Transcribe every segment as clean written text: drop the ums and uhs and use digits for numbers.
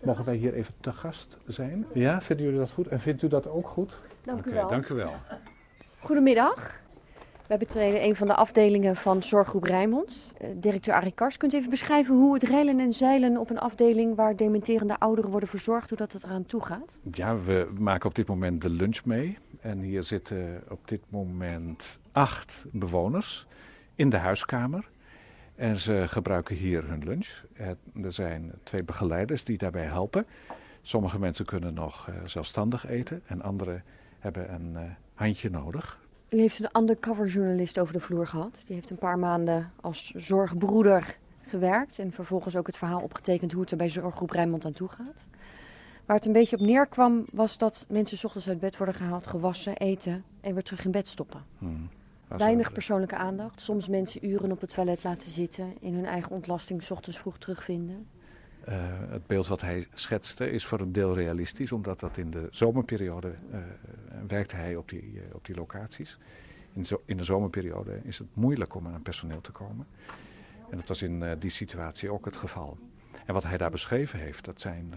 Mogen wij hier even te gast zijn? Ja, vinden jullie dat goed? En vindt u dat ook goed? Dank u wel. Dank u wel. Goedemiddag. Wij betreden een van de afdelingen van Zorggroep Rijnmond. Directeur Arie Kars, kunt u even beschrijven hoe het reilen en zeilen op een afdeling waar dementerende ouderen worden verzorgd, hoe dat het eraan toe gaat? Ja, we maken op dit moment de lunch mee. En hier zitten op dit moment 8 bewoners in de huiskamer. En ze gebruiken hier hun lunch. En er zijn 2 begeleiders die daarbij helpen. Sommige mensen kunnen nog zelfstandig eten en anderen hebben een handje nodig. U heeft een undercover journalist over de vloer gehad. Die heeft een paar maanden als zorgbroeder gewerkt en vervolgens ook het verhaal opgetekend hoe het er bij Zorggroep Rijnmond aan toe gaat. Waar het een beetje op neerkwam was dat mensen 's ochtends uit bed worden gehaald, gewassen, eten en weer terug in bed stoppen. Weinig persoonlijke aandacht. Soms mensen uren op het toilet laten zitten, in hun eigen ontlasting 's ochtends vroeg terugvinden. Het beeld wat hij schetste is voor een deel realistisch, omdat dat in de zomerperiode werkte hij op die locaties. In de zomerperiode is het moeilijk om aan personeel te komen. En dat was in die situatie ook het geval. En wat hij daar beschreven heeft, dat zijn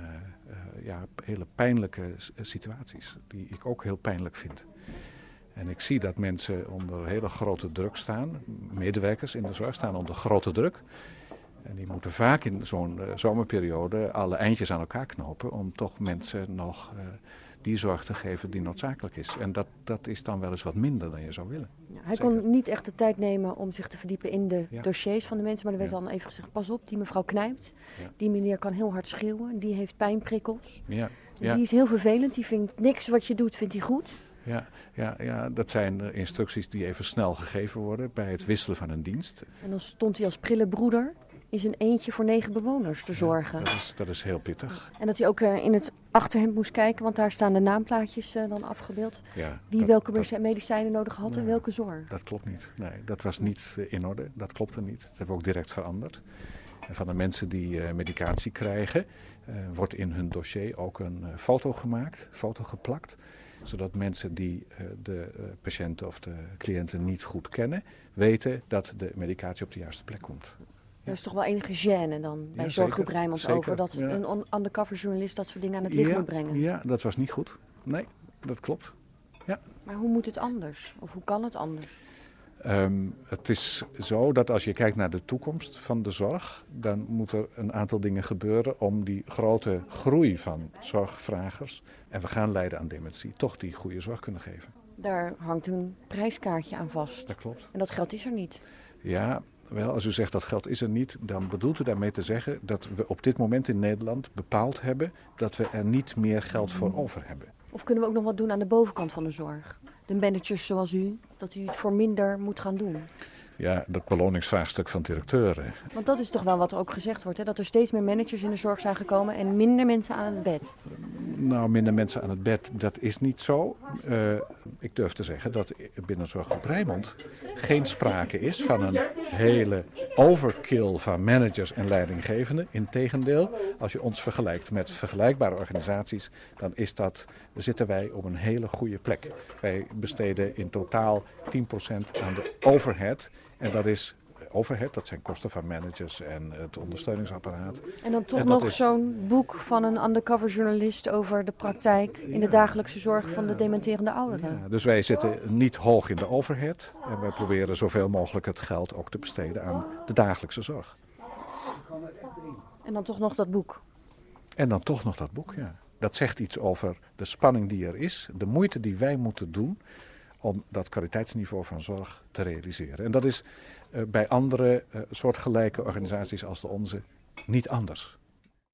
hele pijnlijke situaties, die ik ook heel pijnlijk vind. En ik zie dat mensen onder hele grote druk staan, medewerkers in de zorg staan onder grote druk. En die moeten vaak in zo'n zomerperiode alle eindjes aan elkaar knopen om toch mensen nog die zorg te geven die noodzakelijk is. En dat is dan wel eens wat minder dan je zou willen. Ja, hij kon niet echt de tijd nemen om zich te verdiepen in de dossiers van de mensen. Maar er werd dan even gezegd, pas op, die mevrouw knijpt. Ja. Die meneer kan heel hard schreeuwen. Die heeft pijnprikkels. Ja. Die is heel vervelend. Die vindt niks wat je doet, vindt hij goed. Ja, dat zijn instructies die even snel gegeven worden bij het wisselen van een dienst. En dan stond hij als prille broeder in zijn eentje voor 9 bewoners te zorgen. Dat is heel pittig. En dat hij ook in het achterhemd moest kijken, want daar staan de naamplaatjes dan afgebeeld. Ja, wie welke medicijnen nodig had en welke zorg. Dat klopt niet. Nee, dat was niet in orde. Dat klopte niet. Dat hebben we ook direct veranderd. En van de mensen die medicatie krijgen, wordt in hun dossier ook een foto gemaakt, foto geplakt. Zodat mensen die de patiënten of de cliënten niet goed kennen, weten dat de medicatie op de juiste plek komt. Er is toch wel enige gêne dan bij Zorggroep Rijnmond over dat een undercover journalist dat soort dingen aan het licht moet brengen. Ja, dat was niet goed. Nee, dat klopt. Ja. Maar hoe moet het anders? Of hoe kan het anders? Het is zo dat als je kijkt naar de toekomst van de zorg, dan moet er een aantal dingen gebeuren om die grote groei van zorgvragers, en we gaan lijden aan dementie, toch die goede zorg kunnen geven. Daar hangt een prijskaartje aan vast. Dat klopt. En dat geld is er niet. Ja, wel, als u zegt dat geld is er niet, dan bedoelt u daarmee te zeggen dat we op dit moment in Nederland bepaald hebben dat we er niet meer geld voor over hebben. Of kunnen we ook nog wat doen aan de bovenkant van de zorg? De managers zoals u, dat u het voor minder moet gaan doen. Ja, dat beloningsvraagstuk van directeuren. Want dat is toch wel wat er ook gezegd wordt, hè? Dat er steeds meer managers in de zorg zijn gekomen en minder mensen aan het bed. Nou, minder mensen aan het bed, dat is niet zo. Ik durf te zeggen dat binnen Zorggroep Rijnmond geen sprake is van een hele overkill van managers en leidinggevenden. Integendeel, als je ons vergelijkt met vergelijkbare organisaties, dan zitten wij op een hele goede plek. Wij besteden in totaal 10% aan de overhead. En dat is overhead, dat zijn kosten van managers en het ondersteuningsapparaat. En dan toch nog zo'n boek van een undercover journalist over de praktijk in de dagelijkse zorg van de dementerende ouderen. Ja, dus wij zitten niet hoog in de overhead en wij proberen zoveel mogelijk het geld ook te besteden aan de dagelijkse zorg. En dan toch nog dat boek. En dan toch nog dat boek, ja. Dat zegt iets over de spanning die er is, de moeite die wij moeten doen om dat kwaliteitsniveau van zorg te realiseren. En dat is bij andere soortgelijke organisaties als de onze niet anders.